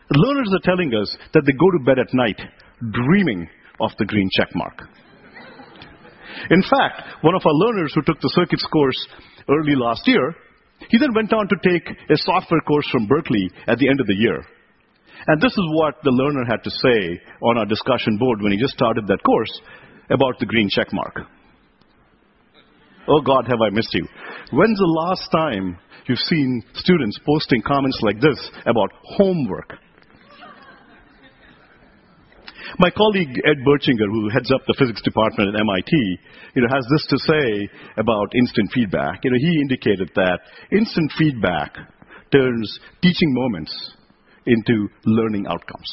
Learners are telling us that they go to bed at night dreaming of the green check mark. In fact, one of our learners who took the circuits course early last year, he then went on to take a software course from Berkeley at the end of the year. And this is what the learner had to say on our discussion board when he just started that course about the green check mark. Oh God, have I missed you. When's the last time you've seen students posting comments like this about homework? My colleague Ed Berchinger, who heads up the physics department at MIT, has this to say about instant feedback. He indicated that instant feedback turns teaching moments into learning outcomes.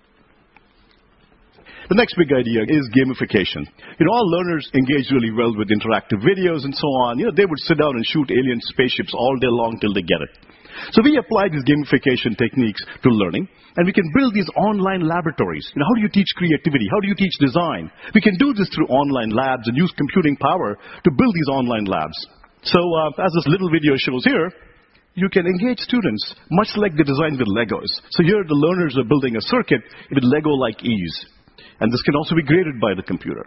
The next big idea is gamification. All learners engage really well with interactive videos and so on. They would sit down and shoot alien spaceships all day long till they get it. So we apply these gamification techniques to learning, and we can build these online laboratories. How do you teach creativity? How do you teach design? We can do this through online labs and use computing power to build these online labs. So as this little video shows here, you can engage students much like they designed with Legos. So here the learners are building a circuit with Lego-like ease. And this can also be graded by the computer.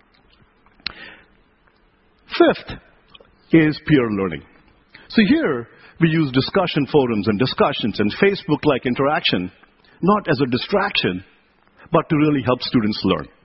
Fifth is peer learning. So here we use discussion forums and discussions and Facebook-like interaction, not as a distraction, but to really help students learn.